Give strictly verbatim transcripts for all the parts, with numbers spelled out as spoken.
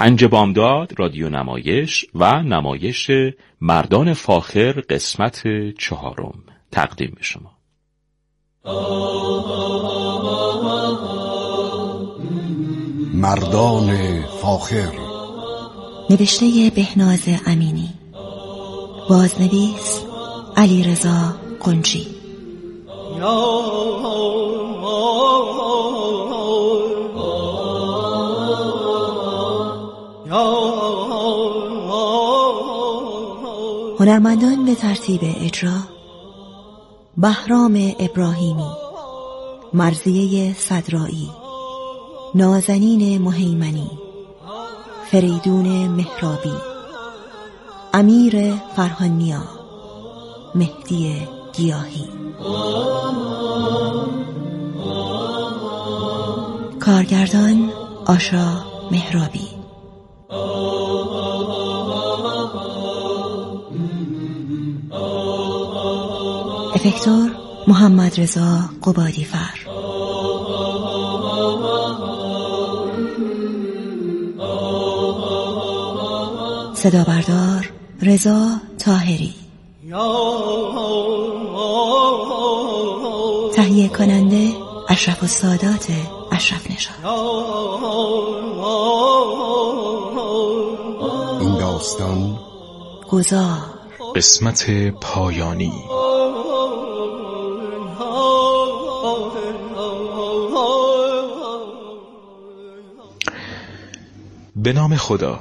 پنج بامداد رادیو نمایش و نمایش مردان فاخر قسمت چهارم تقدیم به شما. مردان فاخر، نوشته بهناز امینی، بازنویس علیرضا قنچی. هنرمندان به ترتیب اجرا: بهرام ابراهیمی، مرضیه صدرایی، نازنین مهیمنی، فریدون مهرابی، امیر فرهانیا، مهدی گیاهی. کارگردان آشا مهرابی. افکتور محمد رضا قبادیفر. صدا بردار رضا طاهری. تهیه کننده اشرف السادات اشرف نژاد. این داستان گذار، قسمت پایانی. به نام خدا.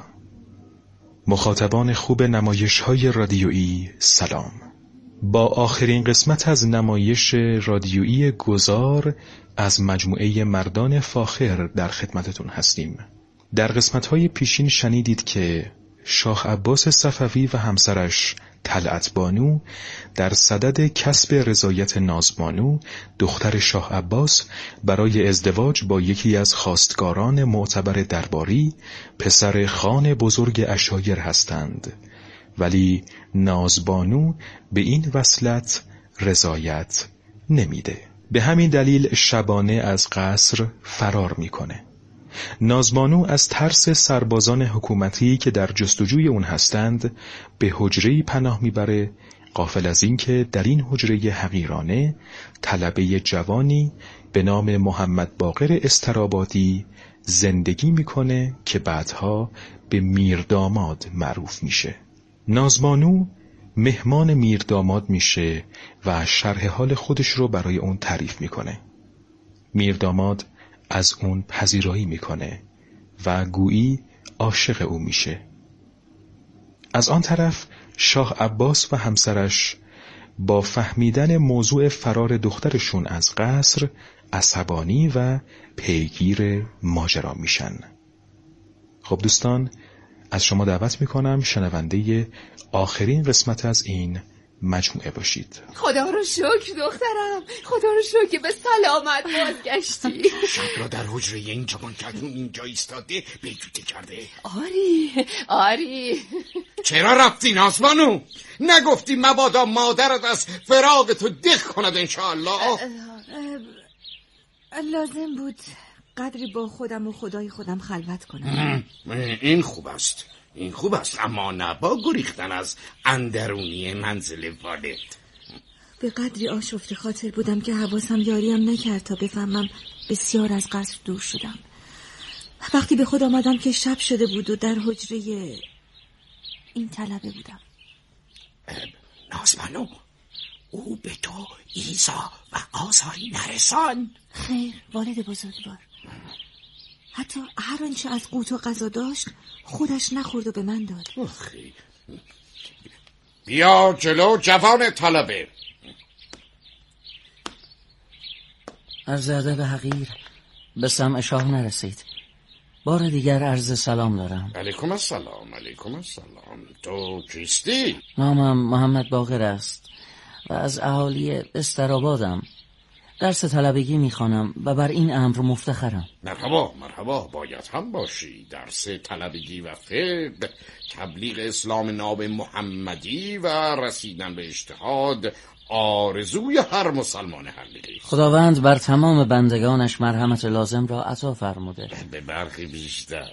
مخاطبان خوب نمایش‌های رادیویی سلام. با آخرین قسمت از نمایش رادیویی گذار از مجموعه مردان فاخر در خدمتتون هستیم. در قسمت‌های پیشین شنیدید که شاه عباس صفوی و همسرش طلعت بانو در صدد کسب رضایت نازبانو دختر شاه عباس برای ازدواج با یکی از خواستگاران معتبر درباری پسر خان بزرگ عشایر هستند، ولی نازبانو به این وصلت رضایت نمیده. به همین دلیل شبانه از قصر فرار میکنه. نازبانو از ترس سربازان حکومتی که در جستجوی اون هستند به حجره‌ای پناه میبره، غافل از این که در این حجره حقیرانه طلبه جوانی به نام محمد باقر استرابادی زندگی میکنه که بعدها به میرداماد معروف میشه. نازبانو مهمان میرداماد میشه و شرح حال خودش رو برای اون تعریف میکنه. میرداماد از اون پذیرایی میکنه و گویی عاشق او میشه. از آن طرف شاه عباس و همسرش با فهمیدن موضوع فرار دخترشون از قصر عصبانی و پیگیر ماجرا میشن. خب دوستان، از شما دعوت میکنم شنونده آخرین قسمت از این مجموعه باشید. خدا رو شکر دخترم، خدا رو شکر که به سلامت بازگشتی. شب را در حجره این جوان کردون اینجا ایستاده بیجوته کرده. آری آری چرا رفتی نازبانو؟ نگفتی مبادا مادرت از فراق تو دق کند انشاءالله؟ لازم بود قدری با خودم و خدای خودم خلوت کنم. این خوب است، این خوب است، اما نه با گریختن از اندرونی منزل والد. به قدری آشفته خاطر بودم که حواسم یاریم نکرد تا بفهمم بسیار از قصر دور شدم. وقتی به خود آمدم که شب شده بود و در حجره این طلبه بودم. نازبانو، او به تو ایزا و آزاری نرسان. خیر والد بزرگوار، حتی هر آنچه از قوت و غذا داشت خودش نخورد و به من داد. آخی. بیا جلو جوان طلبه. عرض ادب حقیر به سمع شاه نرسید. بار دیگر عرض سلام دارم. علیکم السلام. علیکم السلام. تو کیستی؟ نامم محمد باقر است و از اهالی استرابادم. درس طلبگی میخوانم و بر این امر مفتخرم. مرحبا مرحبا، باید هم باشی. درس طلبگی و فقه، تبلیغ اسلام ناب محمدی و رسیدن به اجتهاد آرزوی هر مسلمان حقیقی است. خداوند بر تمام بندگانش مرحمت لازم را عطا فرموده. به برخی بیشتر.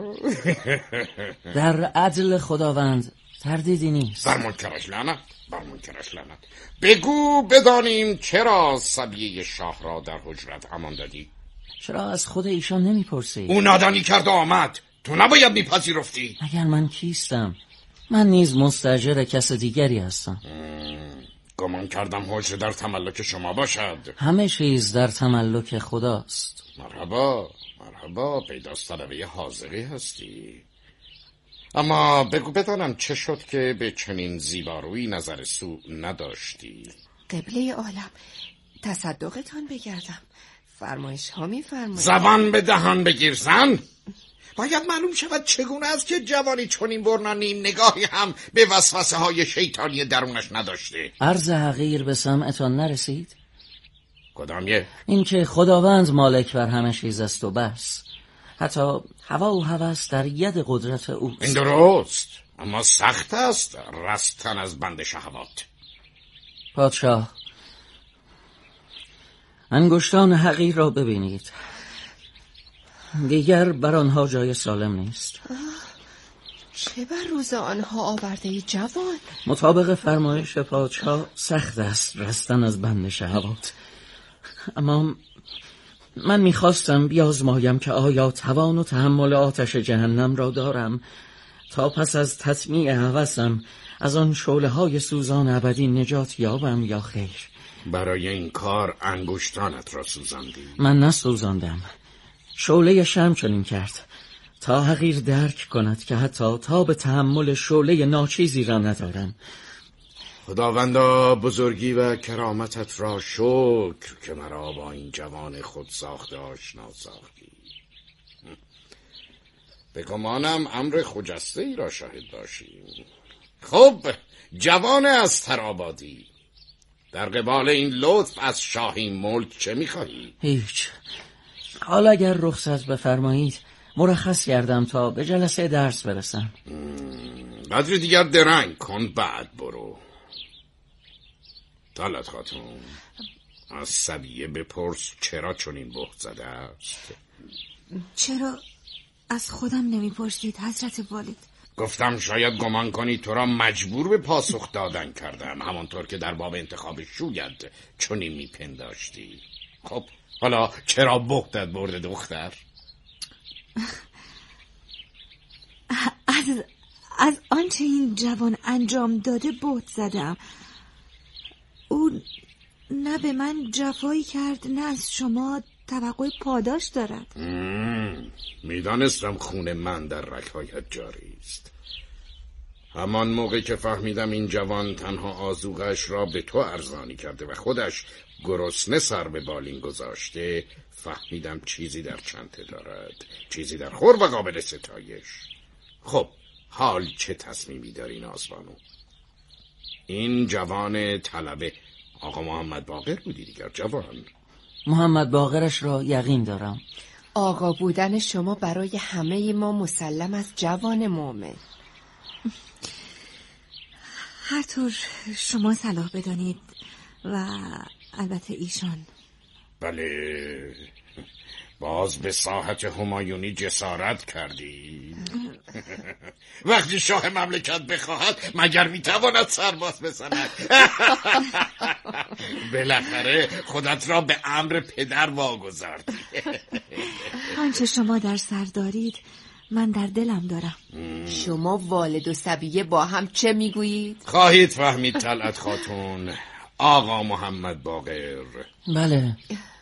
در عدل خداوند تردیدی نیست. بر منکرش لعنت، بر منکرش لعنت. بگو بدانیم چرا صبیه شاه را در حجرت امان دادی؟ چرا از خود ایشان نمیپرسی؟ او نادانی کرد و آمد، تو نباید میپذیرفتی. مگر من کیستم؟ من نیز مستاجر کس دیگری هستم. گمان کردم حجره در تملک شما باشد. همه چیز در تملک خداست. مرحبا مرحبا، پیداست طلبه حاضری هستی. اما بگو بدانم چه شد که به چنین زیبارویی نظر سو نداشتی؟ قبله عالم، تصدقتان بگردم، فرمایش ها می فرمایید. زبان به دهان بگیر زن. باید معلوم شود چگونه است که جوانی چنین برنا نیم نگاهی هم به وسوسه های شیطانی درونش نداشته. عرض حقیر به سمعتان نرسید؟ کدام یک؟ این که خداوند مالک بر همه چیز است و بس. حتی هوا و هوس در ید قدرت اوست. این درست، اما سخت است رستن از بند شهوات. پادشاه، انگشتان حقیر را ببینید، دیگر بر آنها جای سالم نیست. چه بر روز آنها آورده ای جوان؟ مطابق فرمایش پادشاه سخت است رستن از بند شهوات، اما من میخواستم بیازمایم که آیا توان و تحمل آتش جهنم را دارم تا پس از تطمیع هوسم از آن شعله های سوزان ابدی نجات یابم یا خیر. برای این کار انگشتانت را سوزاندی؟ من نسوزاندم، شعله شمع چنین کرد تا حقیر درک کند که حتی تا به تحمل شعله ناچیزی را ندارم. خداوندا بزرگی و کرامتت را شکر که مرا با این جوان خود ساخته آشنا ساختی. به گمانم امر خجسته ای را شاهد باشیم. خب جوان از ترابادی، در قبال این لطف از شاهی ملک چه میخواهی؟ هیچ. حالا اگر رخصت بفرمایید مرخص کردم تا به جلسه درس برسم. قدری دیگر درنگ کن بعد برو. طلعت خاتون، از صبیه بپرس چرا چنین بهت زده است؟ چرا از خودم نمیپرسید حضرت والد؟ گفتم شاید گمان کنی تو را مجبور به پاسخ دادن کردم، همانطور که در باب انتخاب شوید چنین میپنداشتی. خب حالا چرا بهتت برده دختر؟ از از آنچه این جوان انجام داده بهت زدم. او نه به من جفایی کرد نه از شما توقع پاداش دارد. میدانستم خون من در رگ‌هایت جاری است. همان موقع که فهمیدم این جوان تنها آذوقه‌اش را به تو ارزانی کرده و خودش گرسنه سر به بالین گذاشته، فهمیدم چیزی در چنته دارد، چیزی در خور و قابل ستایش. خب حال چه تصمیمی داری نازبانو؟ این جوان طلبه آقا محمد باقر بودی دیگر جوان؟ محمد باقرش را یقین دارم. آقا بودن شما برای همه ما مسلم از جوان مومن. هر طور شما صلاح بدانید و البته ایشان. بله، باز به ساحت همایونی جسارت کردی. وقتی شاه مملکت بخواهد مگر میتواند سرباز بزند؟ بالاخره خودت را به امر پدر واگذاردی. آنچه شما در سر دارید من در دلم دارم. شما والد و صبیه با هم چه میگویید؟ خواهید فهمید طلعت خاتون. آقا محمد باقر. بله.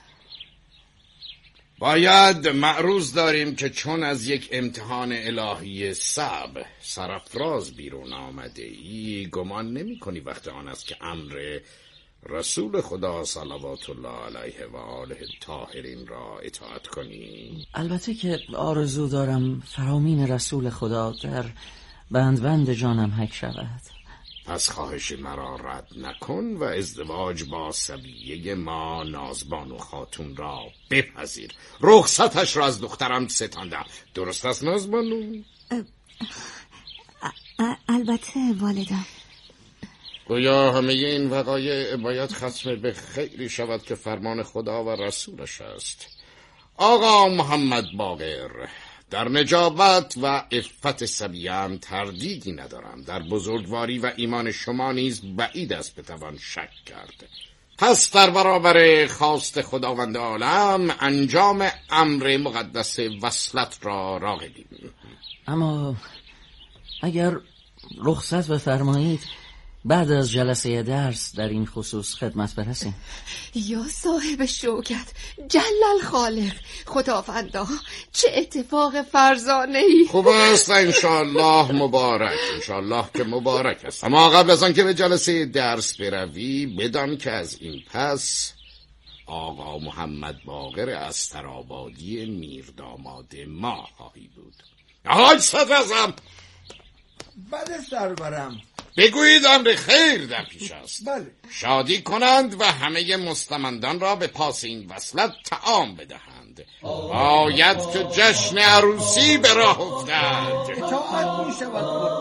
باید معروض داریم که چون از یک امتحان الهی صعب سرافراز بیرون آمده ای، گمان نمی کنی وقت آن است که امر رسول خدا صلوات الله علیه و آله الطاهرین را اطاعت کنی؟ البته که آرزو دارم فرامین رسول خدا در بند بند جانم حک شود. پس خواهش مرا رد نکن و ازدواج با صبیه ما نازبانو خاتون را بپذیر. رخصتش را از دخترم ستاندم. درست است نازبانو؟ البته والدم. گویا همه این وقایع باید ختم به خیری شود که فرمان خدا و رسولش است. آقا محمد باقر، در نجابت و عفت صبیان تردیدی ندارم. در بزرگواری و ایمان شما نیز بعید است بتوان شک کرد. پس در برابر خواست خداوند عالم انجام امر مقدس وصلت را راغبیم. اما اگر رخصت بفرمایید بعد از جلسه درس در این خصوص خدمت برسیم. یا صاحب شوکت، جلل خالق، خداوندا، چه اتفاق فرزانه‌ای. خوب است، انشاءالله مبارک، انشاءالله که مبارک است. اما قبل از آن که به جلسه درس بروی بدان که از این پس آقا محمد باقر استرآبادی میرداماد ما خواهی بود. آقای صدرعظم، بله سرورم. بگویید امر خیر در پیش است. بله. شادی کنند و همه مستمندان را به پاس این وصلت طعام بدهند. باید که جشن عروسی به راه افتد. اطاعت می شود.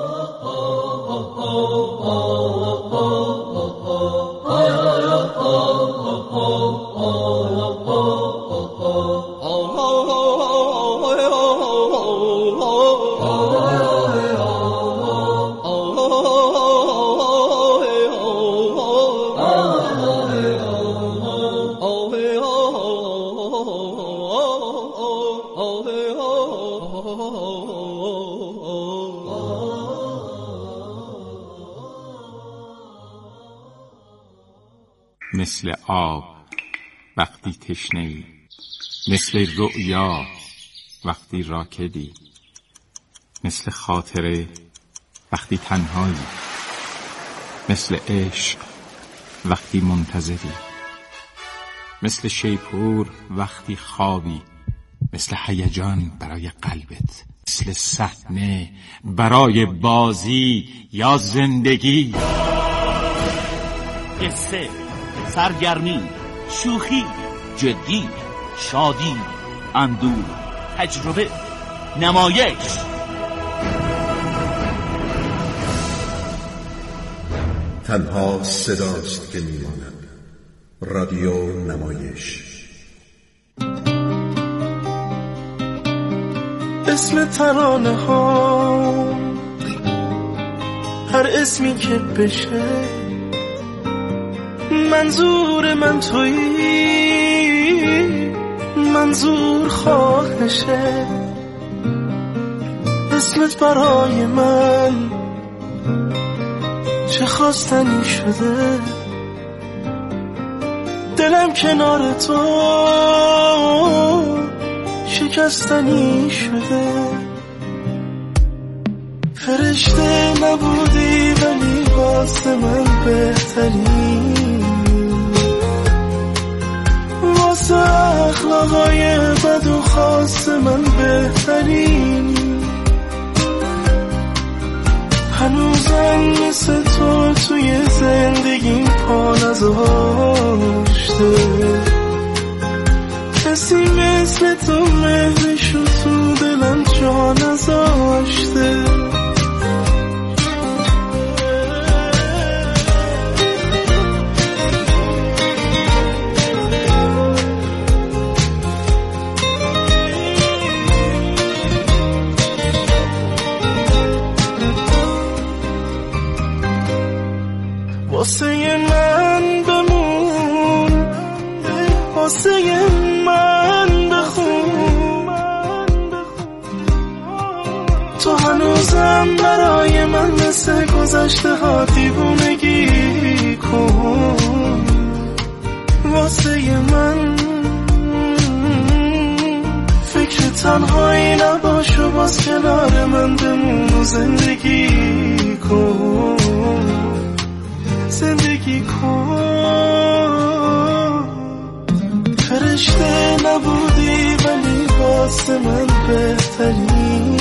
مثل آب وقتی تشنه‌ای، مثل رؤیا وقتی راکدی، مثل خاطره وقتی تنهایی، مثل عشق وقتی منتظری، مثل شیپور وقتی خوابی، مثل هیجان برای قلبت، مثل صحنه برای بازی یا زندگی. قصه، سرگرمی، شوخی، جدی، شادی، اندوه، تجربه، نمایش. تنها صداست که میماند. رادیو نمایش. اسم ترانه ها، هر اسمی که بشه منظور من تویی، منظور خواهشه. اسمت برای من چه خواستنی شده، دلم کنار تو شکستنی شده. فرشته نبودی ولی واسه من بهتری، واسه اخلاقای بد و خاص من بهترین. هنوزم مثل تو توی زندگیم پا نذاشته، کسی مثل تو مهرشو تو دلم جا نذاشته. واسه من بمون، واسه من بخون، تو هنوزم برای من مثل گذشته ها دیوونگی کن. واسه من فکر تنهایی نباش و باز کنار من بمون و زندگی کن، زندگی کن. فرشته نبودی ولی واسه من بهتری،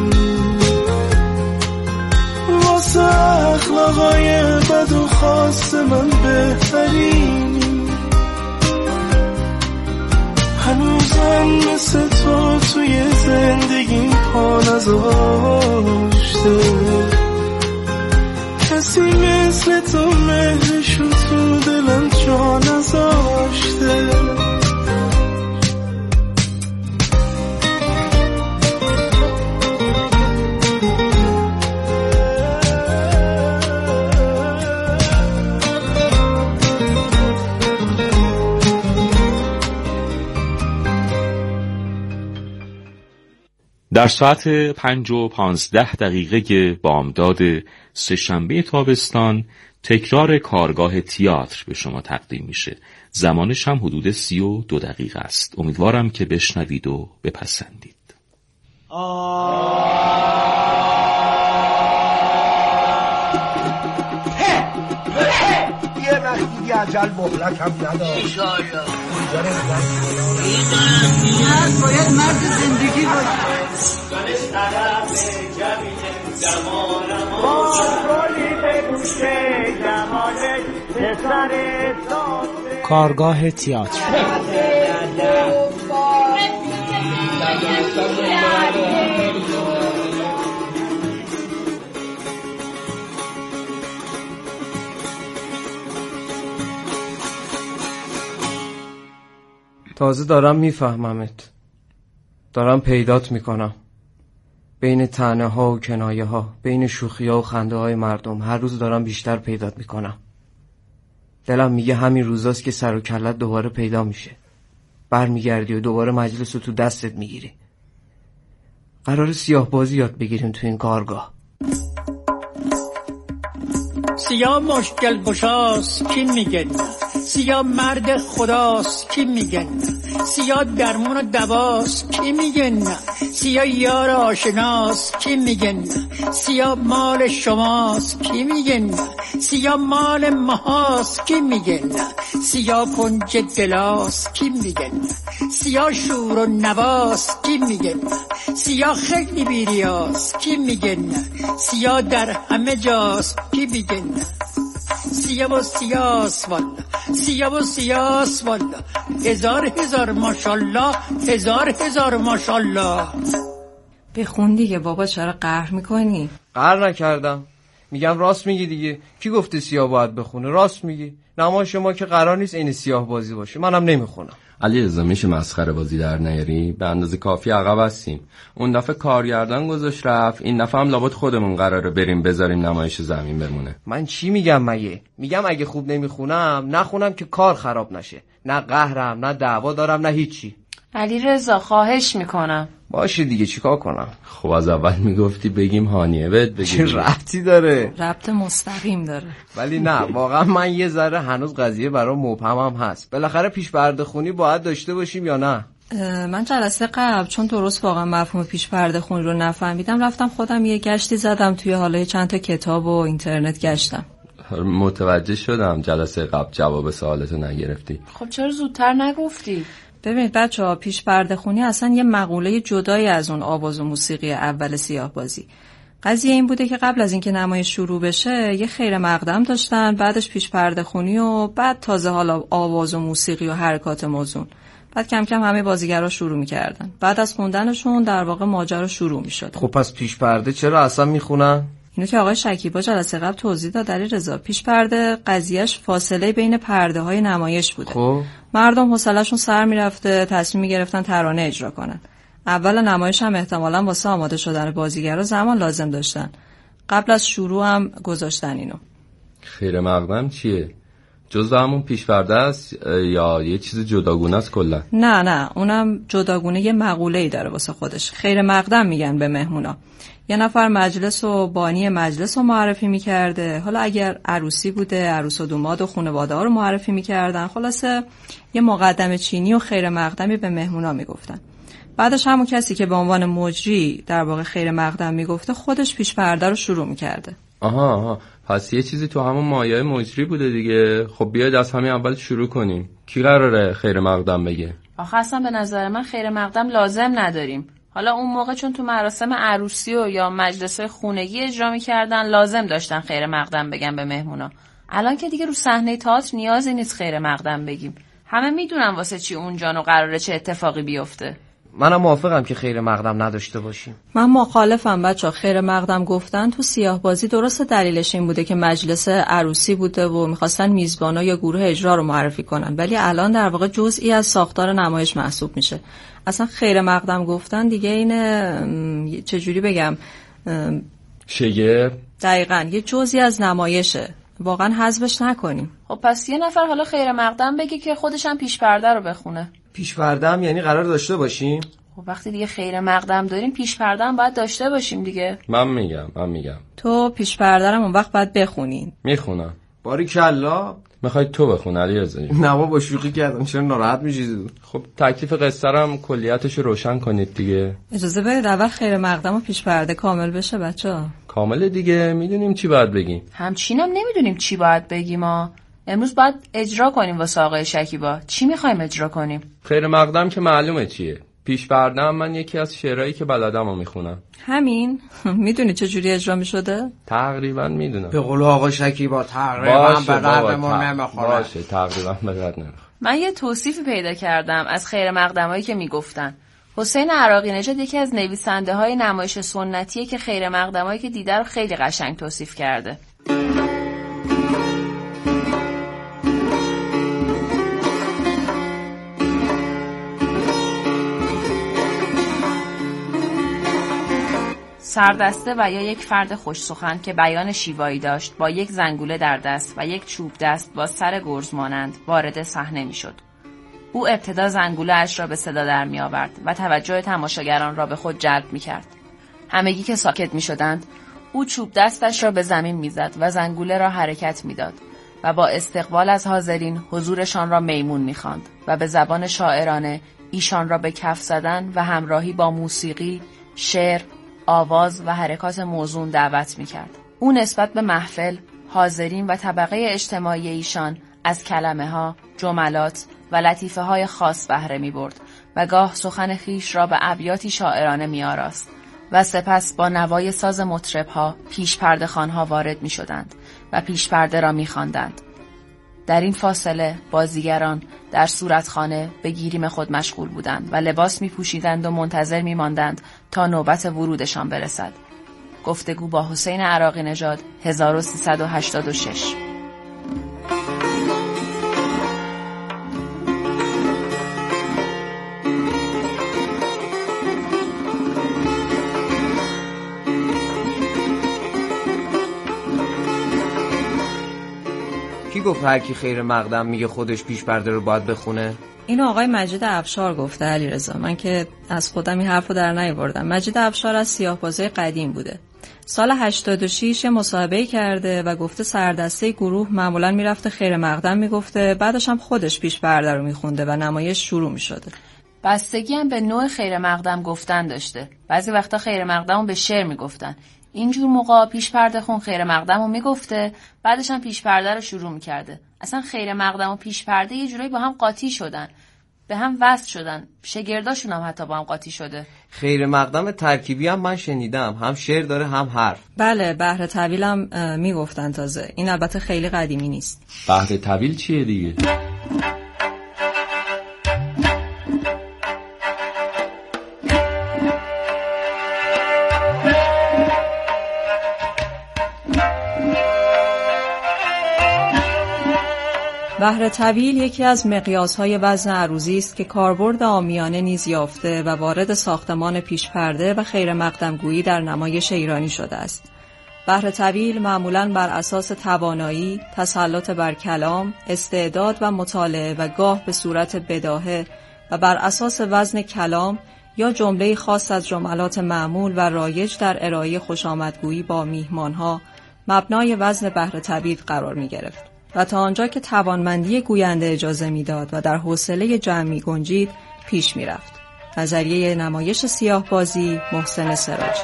واسه اخلاقای بد و خاص من بهتری. هنوزم مثل تو توی زندگیم پا نذاشته، کسی مثل تو مهرشو تو دلم جا نذاشته. در ساعت پنج و پانزده دقیقه بامداد سه‌شنبه تابستان تکرار کارگاه تئاتر به شما تقدیم میشه. زمانش هم حدود سی و دو دقیقه است. امیدوارم که بشنوید و بپسندید. یه وقت دیگه عجل مهلت هم نداشت. این باید مرد زندگی باشه. کارگاه تئاتر. تازه دارم میفهممت، دارم پیدات میکنم. بین طعنه ها و کنایه ها، بین شوخی ها و خنده های مردم، هر روز دارم بیشتر پیدات میکنم. دلم میگه همین روزاست که سر و کلت دوباره پیدا میشه، بر میگردی و دوباره مجلس رو تو دستت میگیری. قرار سیاه بازی یاد بگیریم تو این کارگاه. سیاه مشکل گشاست کی میگه نه، سیاه مرد خداست کی میگه نه، سیاه درمون و دواست کی میگه نه، سیاه یار آشناست کی میگه نه، سیاه مال شماست کی میگه نه، سیاه مال ماهاست کی میگه نه، سیاه کنج دلاست کی میگه نه، سیاه شور و نواست کی میگه نه، سیاه خیلی بیریاست کی میگه نه، سیاه در همه جاست کی میگه نه، سیاه و سیاس والا، سیاه و سیاس والا، هزار هزار ماشالله، هزار هزار ماشالله. بخون دیگه بابا، چرا قهر میکنی؟ قهر نکردم، میگم راست میگی دیگه. کی گفته سیاه باید بخونه؟ راست میگی. نمایش ما که قرار نیست این سیاه بازی باشه، منم نمیخونم. علیرضا میشه مسخره بازی در نیاری؟ به اندازه کافی عقب هستیم. اون دفعه کارگردان گذاشت رفت، این دفعه هم لابد خودمون قراره بریم بذاریم نمایش زمین بمونه. من چی میگم مگه؟ میگم اگه خوب نمیخونم نخونم که کار خراب نشه. نه قهرم، نه دعوا دارم، نه هیچی. علیرضا خواهش میکنم. باشه دیگه چیکار کنم؟ خب از اول میگفتی بگیم هانیه بهت بگیم. چه ربطی داره؟ ربط مستقیم داره. ولی نه واقعا من یه ذره هنوز قضیه برام مبهمم هست. بالاخره پیش پرده خونی باید داشته باشیم یا نه؟ من جلسه قبل چون درست واقعا مفهوم پیش پرده خونی رو نفهمیدم، رفتم خودم یه گشتی زدم توی حالا چند تا کتاب و اینترنت گشتم. متوجه شدم جلسه قبل جواب سوالتو نگرفتی. خب چرا زودتر نگفتی؟ ببینید بچه‌ها، پیش پرده خونی اصلا یه مقوله جدایی از اون آواز و موسیقی اول سیاه بازی. قضیه این بوده که قبل از اینکه نمایش شروع بشه یه خیر مقدم داشتن، بعدش پیش پرده خونی و بعد تازه حالا آواز و موسیقی و حرکات موزون. بعد کم کم همه بازیگرا شروع می‌کردن. بعد از خوندنشون در واقع ماجرا شروع می‌شد. خب پس پیش پرده چرا اصلا میخونن؟ اینو که آقای شکیبا جلسه قبل توضیح داد. علیرضا، پیش پرده قضیهش فاصله بین پرده‌های نمایش بوده. خب مردم حوصله‌شون سر میرفته، تصمیم می‌گرفتن ترانه اجرا کنن. اول نمایش هم احتمالاً واسه آماده شدن بازیگرا زمان لازم داشتن. قبل از شروع هم گذاشتن اینو. خیر مقدم چیه؟ جزء همون پیش پرده است یا یه چیز جداگونه است کلا؟ نه نه، اونم جداگونه یه مقوله‌ای داره واسه خودش. خیر مقدم میگن به مهمونا. یه نفر مجلس و بانی مجلس رو معرفی میکرده. حالا اگر عروسی بوده، عروس و دوماد و خانواده ها رو معرفی میکردن. خلاصه یه مقدم چینی و خیر مقدمی به مهمونا میگفتن. بعدش همون کسی که به عنوان مجری در واقع خیر مقدم میگفته خودش پیش پرده رو شروع میکرده. آها آها، پس یه چیزی تو همون مایه مجری بوده دیگه. خب بیاید از همین اول شروع کنیم. کی قراره خیر مقدم بگه؟ آخه اصلا به نظر من خیر مقدم لازم نداریم. حالا اون موقع چون تو مراسم عروسی و یا مجلس‌های خونگی اجرا می‌کردن لازم داشتن خیر مقدم بگن به مهمونا. الان که دیگه رو صحنه تئاتر نیازی نیست خیر مقدم بگیم. همه میدونن واسه چی اونجانو قراره چه اتفاقی بیفته. منم موافقم که خیر مقدم نداشته باشیم. من مخالفم بچه. خیر مقدم گفتن تو سیاه بازی درست دلیلش این بوده که مجلس عروسی بوده و میخواستن میزبانا یا گروه اجرا رو معرفی کنن، ولی الان در واقع جزئی از ساختار نمایش محسوب میشه. اصلا خیر مقدم گفتن دیگه اینه چجوری بگم شگفت دقیقاً یه جزئی از نمایشه، واقعا حذفش نکنیم. خب پس یه نفر حالا خیر مقدم بگه که خودش هم پیش پرده رو بخونه. پیش پرده هم یعنی قرار داشته باشیم؟ خب وقتی دیگه خیر مقدم داریم پیش پرده هم باید داشته باشیم دیگه. من میگم من میگم تو پیش پرده رو اون وقت باید بخونین. میخونم. باریکلا. میخوای تو بخون علیرضا؟ نه بابا شوخی کردم، چرا ناراحت میشید؟ خب تکلیف قصه رو هم کلیتش رو روشن کنید دیگه. اجازه بدید اول خیر مقدم و پیش پرده کامل بشه بچه‌ها. کامل دیگه، میدونیم چی باید بگیم. همچینم نمیدونیم چی باید بگیم. ما امروز باید اجرا کنیم واسه آقای شکیبا. چی میخوایم اجرا کنیم؟ خیر مقدم که معلومه چیه. پیش پرده هم من یکی از شعرهایی که بلدم رو میخونم. همین؟ میدونی چه جوری اجرا میشده؟ تقریبا میدونم. به قول آقا شکیبا تقریبا به دردمون نمیخوره. باشه تقریبا به درد نمیخوره. من یه توصیفی پیدا کردم از خیر مقدمایی که میگفتن. حسین عراقی نژاد یکی از نویسنده های نمایش سنتیه که خیر مقدمایی که دیده رو خیلی قشنگ توصیف کرده. سردسته و یا یک فرد خوش سخن که بیان شیوایی داشت با یک زنگوله در دست و یک چوب دست با سر گرز مانند وارد صحنه میشد. او ابتدا زنگوله اش را به صدا در می آورد و توجه تماشاگران را به خود جلب می کرد. همگی که ساکت می شدند، او چوب دستش را به زمین می زد و زنگوله را حرکت می داد و با استقبال از حاضرین حضورشان را میمون می خواند و به زبان شاعرانه ایشان را به کف زدن و همراهی با موسیقی، شعر، آواز و حرکات موزون دعوت می کرد. او نسبت به محفل، حاضرین و طبقه اجتماعی ایشان از کلمه ها، جملات و لطیفه های خاص بهره می برد و گاه سخن خیش را به ابیاتی شاعرانه می آراست و سپس با نوای ساز مطرب ها پیش پرده خوان ها وارد می شدند و پیش پرده را می خواندند. در این فاصله بازیگران در صورتخانه به گیریم خود مشغول بودند و لباس می پوشیدند و منتظر می ماندند تا نوبت ورودشان برسد. گفتگو با حسین عراقی نژاد هزار و سیصد و هشتاد و شش. کی گفت هر کی خیر مقدم میگه خودش پیش پرده رو باید بخونه؟ اینو آقای مجید افشار گفته علیرضا. من که از خودم این حرفو در نیاوردم. مجید افشار از سیاه‌بازای قدیم بوده. سال هشتاد و شش مصاحبه کرده و گفته سردسته گروه معمولا میرفته خیر مقدم میگفته، بعدش هم خودش پیش پرده رو میخونده و نمایش شروع میشده. بستگی هم به نوع خیر مقدم گفتن داشته. بعضی وقتا خیر مقدمو به شعر میگفتن. اینجور موقع پیش پرده خون خیر مقدمو میگفته، بعدش هم پیش پرده رو شروع میکرده. اصلا خیر مقدم و پیش پرده یه جورایی با هم قاطی شدن، به هم وصل شدن. شگرداشون هم حتی با هم قاطی شده. خیر مقدم ترکیبی هم من شنیدم، هم شعر داره هم حرف. بله بحر طویل هم میگفتن. تازه این البته خیلی قدیمی نیست. بحر طویل چیه دیگه؟ بحر طویل یکی از مقیاس‌های وزن عروضی است که کاربرد عامیانه نیز یافته و وارد ساختمان پیشپرده و خیر مقدمگویی در نمایش ایرانی شده است. بحر طویل معمولاً بر اساس توانایی، تسلط بر کلام، استعداد و مطالعه و گاه به صورت بداهه و بر اساس وزن کلام یا جمله خاص از جملات معمول و رایج در ارائه خوشامدگویی با میهمانها مبنای وزن بحر طویل قرار می‌گرفت. و تا آنجا که توانمندی گوینده اجازه میداد و در حوصله جمع می گنجید پیش می رفت. نظریه نمایش سیاه بازی محسن سراجی.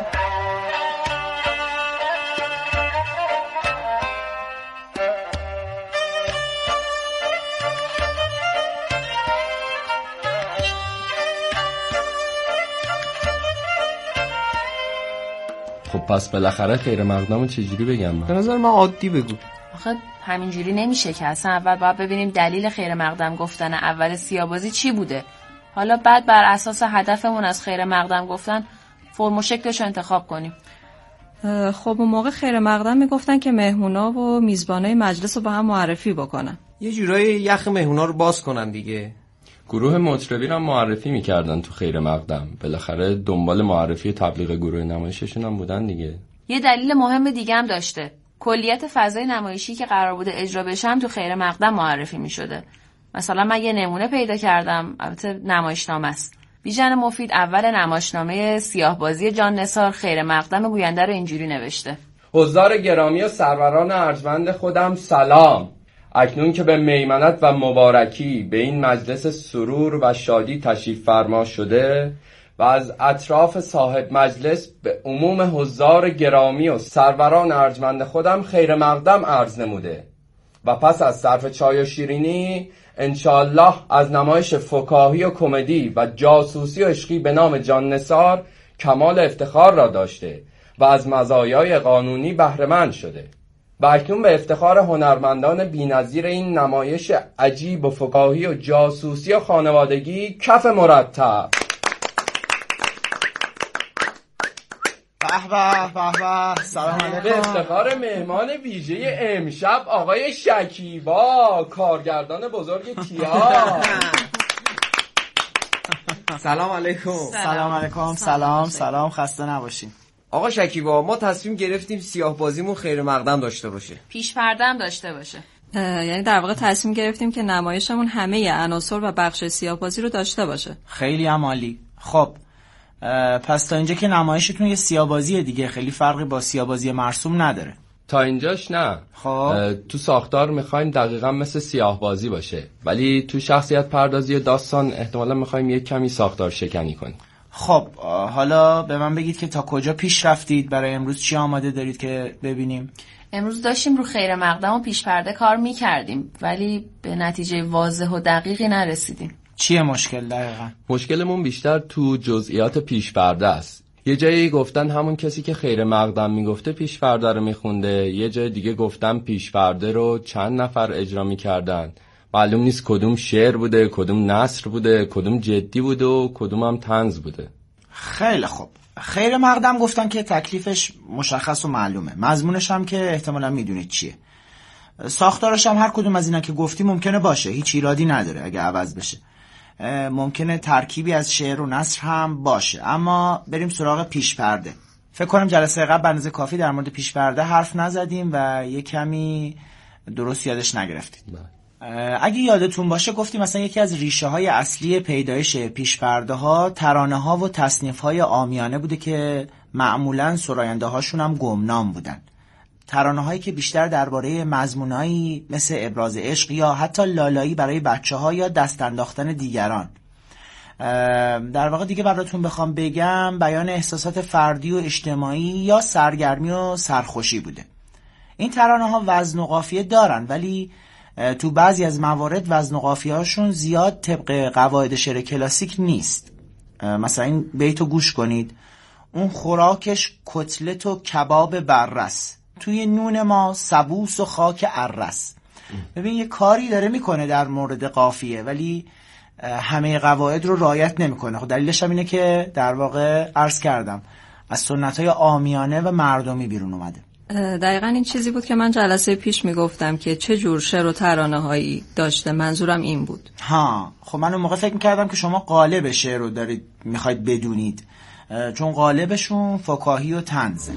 خب پس بالاخره خیر مقدمو چجوری بگم من؟ به نظر من عادی بگو. آخه همینجوری نمیشه که اصلا اول باید ببینیم دلیل خیر مقدم گفتن اول سیاه‌بازی چی بوده. حالا بعد بر اساس هدفمون از خیر مقدم گفتن فرم و شکلش انتخاب کنیم. خب اون موقع خیر مقدم میگفتن که مهمونا و میزبانای مجلس رو با هم معرفی بکنن. یه جورایی یخ مهمونا رو باز کنن دیگه. گروه مطربین هم معرفی میکردن تو خیر مقدم. بالاخره دنبال معرفی تبلیغ گروه نمایششون هم بودن دیگه. یه دلیل مهم دیگه هم داشته. کلیت فضای نمایشی که قرار بوده اجرا بشه هم تو خیر مقدم معرفی میشده. مثلا من یه نمونه پیدا کردم، البته نمایشنامه است. بیژن مفید اول نمایشنامه سیاه‌بازی جان نثار خیر مقدم گوینده رو اینجوری نوشته: حضار گرامی و سروران ارجمند خودم سلام. اکنون که به میمنت و مبارکی به این مجلس سرور و شادی تشریف فرما شده و از اطراف صاحب مجلس به عموم حضار گرامی و سروران ارجمند خودم خیر مقدم عرض نموده و پس از صرف چای و شیرینی انشالله از نمایش فکاهی و کمدی و جاسوسی و عشقی به نام جان نثار کمال افتخار را داشته و از مزایای قانونی بهره‌مند شده و اکنون به افتخار هنرمندان بی‌نظیر این نمایش عجیب و فکاهی و جاسوسی و خانوادگی کف مرتب. به به به به. سلام علیکم. به افتخار مهمان ویژه امشب آقای شکیبا، کارگردان بزرگ تئاتر. سلام علیکم. سلام علیکم. سلام سلام، خسته نباشین. آقا شکیبا، ما تصمیم گرفتیم سیاه بازیمون خیر مقدم داشته باشه. پیش پرده هم داشته باشه. یعنی در واقع تصمیم گرفتیم که نمایشمون همه عناصر و بخش سیاه بازی رو داشته باشه. خیلی هم عالی. خب پس تا اینجا که نمایشتون یه سیاه بازیه دیگه، خیلی فرقی با سیاه بازی مرسوم نداره. تا اینجاش نه. خب تو ساختار میخوایم دقیقا مثل سیاه بازی باشه، ولی تو شخصیت پردازی و داستان احتمالا میخوایم یک کمی ساختار شکنی کنیم. خب حالا به من بگید که تا کجا پیش رفتید؟ برای امروز چی آماده دارید که ببینیم؟ امروز داشتیم رو خیر مقدم و پیش پرده کار میکردیم، ولی به نتیجه واضح و دقیقی نرسیدیم. چیه مشکل دقیقا؟ مشکلمون بیشتر تو جزئیات پیش پرده است. یه جایی گفتن همون کسی که خیر مقدم میگفته پیش پرده رو میخونده، یه جای دیگه گفتن پیش پرده رو چند نفر اجرا میکردن. معلوم نیست کدوم شعر بوده، کدوم نثر بوده، کدوم جدی بوده و کدوم هم طنز بوده. خیلی خوب. خیر مقدم گفتن که تکلیفش مشخص و معلومه، مضمونش هم که احتمالا میدونید چیه. ساختارش هم هر کدوم از اینا که گفتی ممکنه باشه، هیچ ایرادی نداره اگه عوض بشه. ممکنه ترکیبی از شعر و نثر هم باشه. اما بریم سراغ پیش پرده. فکر کنم جلسه قبل به اندازه کافی در مورد پیش پرده حرف نزدیم و یه کمی درست یادش نگرفتید. اگه یادتون باشه گفتیم مثلا یکی از ریشه های اصلی پیدایش پیش پرده ها ترانه ها و تصنیف های عامیانه بوده که معمولا سراینده هاشون هم گمنام بودن. ترانه هایی که بیشتر درباره مضمونایی مثل ابراز عشق یا حتی لالایی برای بچه ها یا دست انداختن دیگران. در واقع دیگه براتون بخوام بگم بیان احساسات فردی و اجتماعی یا سرگرمی و سرخوشی بوده. این ترانه ها وزن و قافیه دارن، ولی تو بعضی از موارد وزن و قافیه هاشون زیاد طبق قواعد شعر کلاسیک نیست. مثلا این بیتو گوش کنید: اون خوراکش کتلت و کباب بررس، توی نون ما سبوس و خاک اررس. ببین یه کاری داره میکنه در مورد قافیه، ولی همه قواعد رو رعایت نمیکنه. خب دلیلش هم اینه که در واقع عرض کردم از سنت‌های عامیانه و مردمی بیرون اومده. دقیقا این چیزی بود که من جلسه پیش میگفتم که چه جور شعر و ترانه هایی داشته. منظورم این بود. ها خب من اون موقع فکر میکردم که شما قالب شعر رو دارید میخواید بدونید، چون قالبشون فکاهی و طنزه.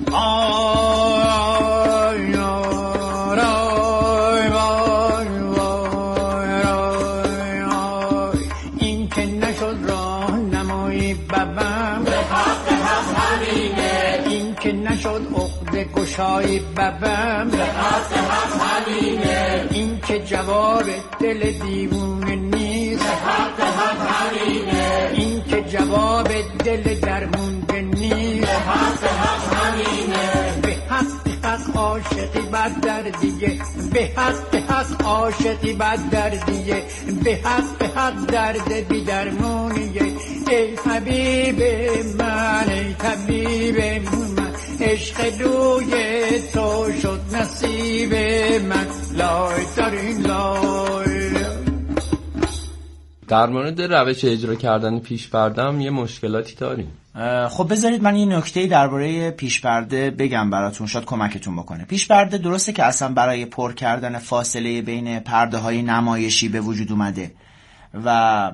این که نشد راه نمایی ببم به حق هم همینه، این که نشد عقده گشایی ببم به حق هم همینه، این که جواب دل دیوونه نیست به حق هم همینه، این که جواب دل درمونده نیست به حق هم همینه. به حق به حق عاشقی بد در دیگه، به حق به حق عاشقی بد در دیگه، به حق به حق درد بی درمونیه. ای حبیب من، ای طبیب من، عشق روی تو شد نصیب من. لای دارین لای. در مورد روش اجرا کردن پیش پرده هم یه مشکلاتی داریم. خب بذارید من یه نکته‌ای درباره پیش پرده بگم براتون، شاید کمکتون بکنه. پیش پرده درسته که اصلا برای پر کردن فاصله بین پرده‌های نمایشی به وجود اومده و